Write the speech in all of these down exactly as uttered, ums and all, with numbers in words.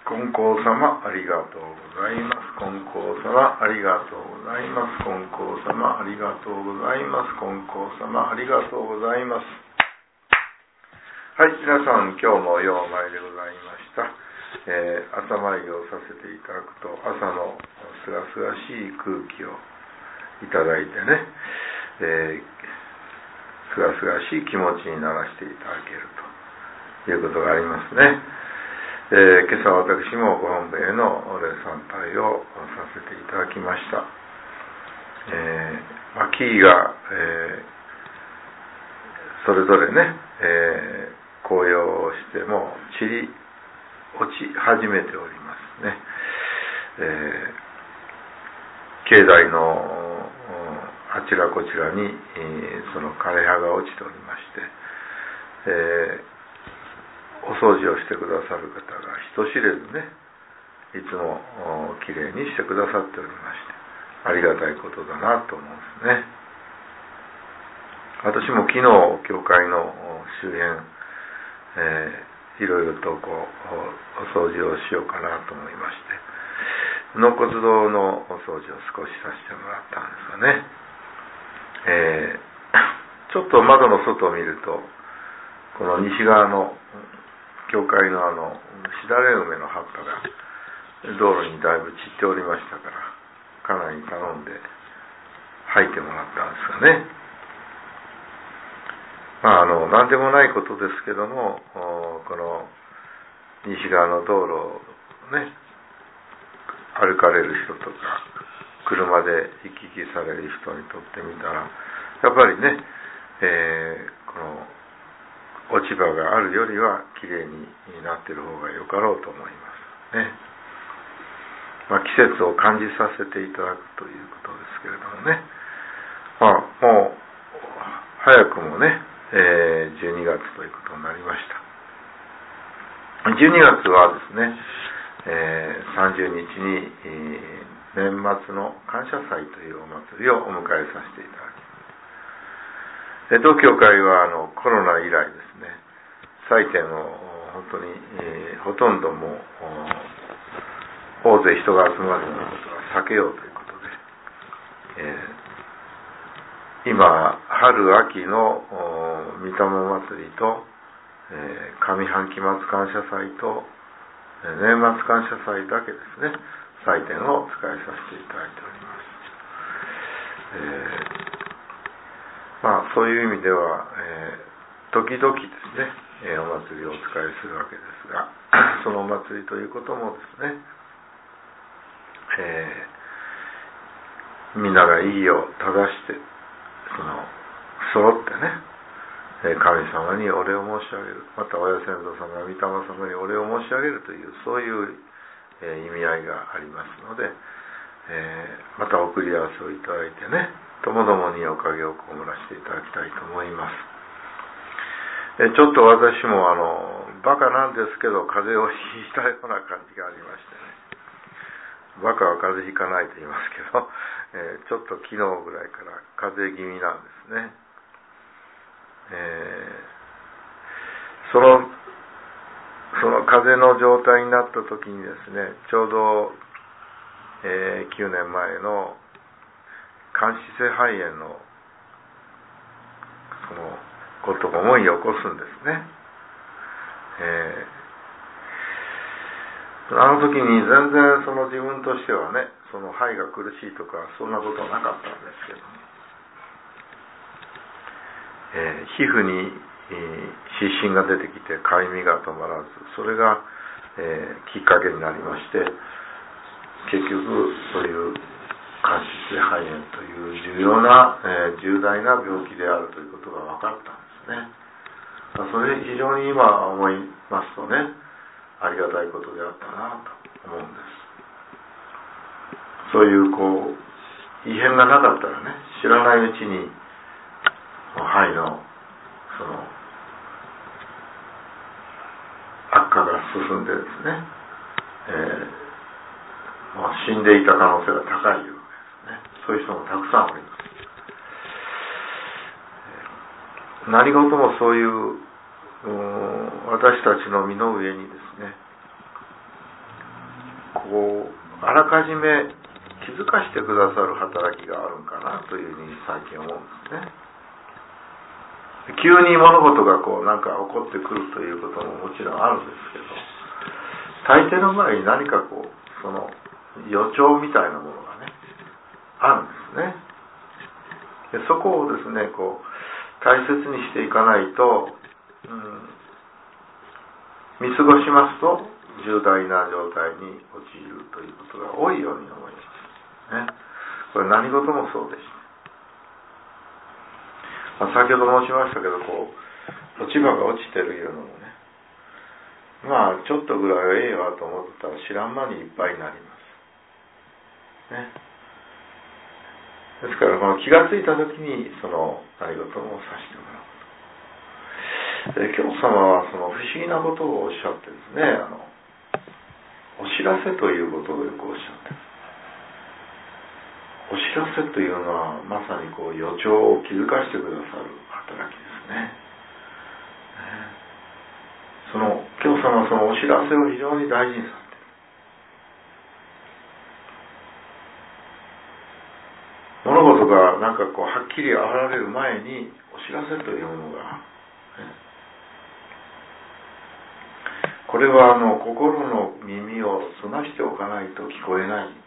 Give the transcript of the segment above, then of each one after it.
金光様ありがとうございます。金光様ありがとうございます。金光様ありがとうございます。金光様ありがとうございます。はい、皆さん今日もようお参りでございました。えー、朝参りをさせていただくと朝のすがすがしい空気をいただいてね、えー、すがすがしい気持ちにならせていただけるということがありますね。えー、今朝私もご本部へのお礼参拝をさせていただきました。えーまあ、木々が、えー、それぞれね、えー、紅葉をしても散り落ち始めておりますね。えー、境内のあちらこちらに、えー、その枯れ葉が落ちておりまして、えーお掃除をしてくださる方が人知れずね、いつもきれいにしてくださっておりまして、ありがたいことだなと思うんですね。私も昨日教会の周辺、えー、いろいろとこうお掃除をしようかなと思いまして、納骨堂のお掃除を少しさせてもらったんですがね、えー、ちょっと窓の外を見ると、この西側の教会のあのしだれ梅の葉っぱが道路にだいぶ散っておりましたから、家内に頼んで吐いてもらったんですがね、まああの何でもないことですけども、この西側の道路をね歩かれる人とか車で行き来される人にとってみたら、やっぱりね、えー、この落ち葉があるよりはきれいになっている方がよかろうと思いますね。まあ、季節を感じさせていただくということですけれどもね、まあ、もう早くもね、えー、じゅうにがつということになりました。じゅうにがつはですね、えー、さんじゅうにちに、えー、年末の感謝祭というお祭りをお迎えさせていただきます。当教会はあのコロナ以来ですね、祭典を本当に、えー、ほとんどもう大勢人が集まるようなことは避けようということで、えー、今春秋の御霊祭りと、えー、上半期末感謝祭と年末感謝祭だけですね、祭典を使いさせていただいております。えーまあ、そういう意味では、えー、時々ですね、えー、お祭りをお使いするわけですが、そのお祭りということもですね、えー、みんながいいよう正してその揃ってね、神様にお礼を申し上げる、また親先祖様や御霊様にお礼を申し上げるという、そういう、えー、意味合いがありますので、えー、また送り合わせをいただいてね、ともどもにおかげを被らせていただきたいと思います。えちょっと私もあのバカなんですけど風邪をひいたような感じがありましてね、バカは風邪ひかないと言いますけど、えー、ちょっと昨日ぐらいから風邪気味なんですね。えー、そのその風邪の状態になった時にですね、ちょうど、えー、きゅうねんまえの間質性肺炎のそのことを思い起こすんですね。えー、あの時に全然その自分としてはね、その肺が苦しいとかそんなことはなかったんですけど、えー、皮膚に、えー、湿疹が出てきてかゆみが止まらず、それが、えー、きっかけになりまして、結局そういう間質性肺炎という重要な、えー、重大な病気であるということが分かったんですね。それ非常に今思いますとね、ありがたいことであったなと思うんです。そういうこう異変がなかったらね、知らないうちに肺のその悪化が進んでですね、えーまあ、死んでいた可能性が高いようですね。そういう人もたくさんおります。何事もそういう私たちの身の上にですね、 こうあらかじめ気づかしてくださる働きがあるんかなというふうに最近思うんですね。急に物事がこうなんか起こってくるということももちろんあるんですけど、大抵の場合何かこうその予兆みたいなものがねあるんですね。でそこをですねこう大切にしていかないと、うん、見過ごしますと重大な状態に陥るということが多いように思いますね。これ何事もそうでした。まあ、先ほど申しましたけどこう落ち葉が落ちてるいうのもね、まあちょっとぐらいはええわと思ってたら知らん間にいっぱいになりますね。ですからこの気がついた時にその何事もさしてもらうことで、教祖様はその不思議なことをおっしゃってですね、あのお知らせということをよくおっしゃってる。お知らせというのはまさにこう予兆を気づかせてくださる働きですね。その教祖様はそのお知らせを非常に大事にされている。物事がなんかこうはっきり現れる前にお知らせというものが、ね、これはあの心の耳を澄ましておかないと聞こえない、ね、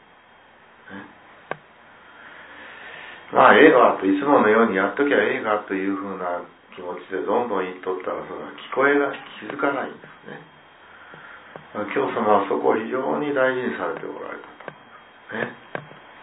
まあええわといつものようにやっときゃええがというふうな気持ちでどんどん言っとったらそれは聞こえない、気づかないんですね。教祖様はそこを非常に大事にされておられたと思いますね。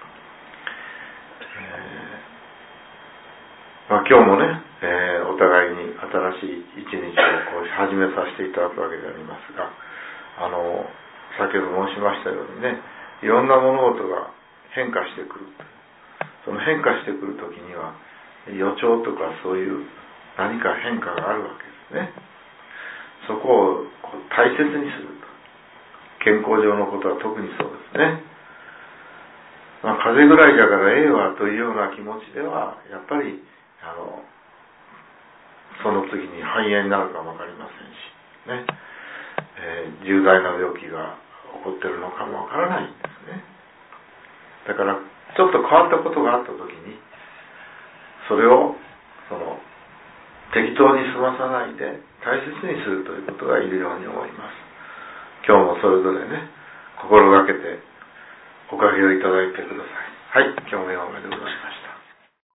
まあ、今日もね、えー、お互いに新しい一日をこう始めさせていただくわけでありますが、あの先ほど申しましたようにね、いろんな物事が変化してくる。その変化してくるときには予兆とかそういう何か変化があるわけですね。そこをこう大切にすると。健康上のことは特にそうですね。まあ、風邪ぐらいだからええわというような気持ちではやっぱりあのその次に肺炎になるかもわかりませんしね、えー、重大な病気が起こっているのかもわからないんですね。だからちょっと変わったことがあった時にそれをその適当に済まさないで大切にするということがいるように思います。今日もそれぞれね心がけておかげをいただいてください。はい、今日もおめでとうございました。